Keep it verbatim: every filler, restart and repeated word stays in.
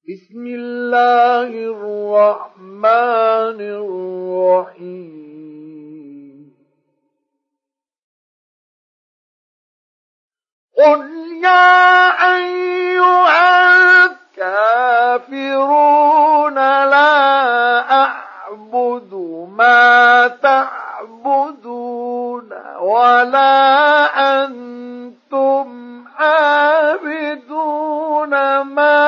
بسم الله الرحمن الرحيم قل يا أيها الكافرون لا أعبد ما تعبدون ولا أنتم عابدون ما